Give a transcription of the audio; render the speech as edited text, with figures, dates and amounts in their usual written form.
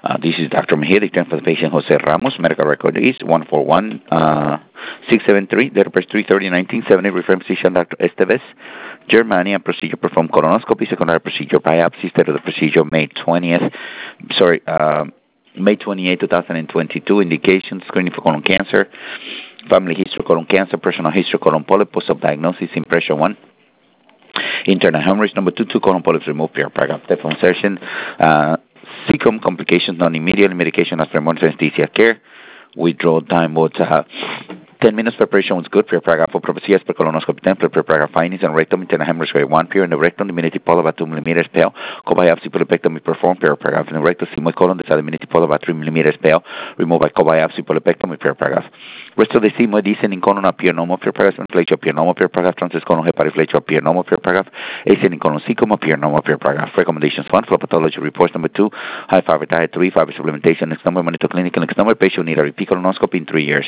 This is Dr. Mejia, the for the patient Jose Ramos. Medical record is 141673, date of birth 3/30/1970, referring physician Dr. Esteves, Germania. Procedure performed colonoscopy, secondary procedure biopsy, state of the procedure May 28, 2022. Indications: screening for colon cancer, family history colon cancer, personal history colon polyp, post-op diagnosis, impression 1. Internal hemorrhage. Number 2, 2 colon polyps removed, paragraph depth insertion. Cecum complications, non-immediate medication as monitoring anesthesia care. Withdrawal time was 10 minutes. Preparation was good. Paragraph for prophecy per colonoscopy template. Paragraph findings and rectum internal hemorrhage grade 1. Pure in the rectum, diminutive polyp about 2 millimeters pale. Co-biopsy polypectomy performed. Paragraph in the rectum, sigmoid colon, the diminutive polyp about 3 millimeters pale. Removed by co-biopsy polypectomy. Paragraph. Rest of the sigmoid descending colon appear normal. Paragraph. Inflatio appear normal. Paragraph. Transverse colon hepatiflatio appear normal. Paragraph. Ascending colon cecum appear normal. Paragraph. Recommendations 1. Flow pathology reports. Number 2. High fiber diet. 3. Fiber supplementation. Next number. Monitor clinical. Next number. Patient need a repeat colonoscopy in 3 years.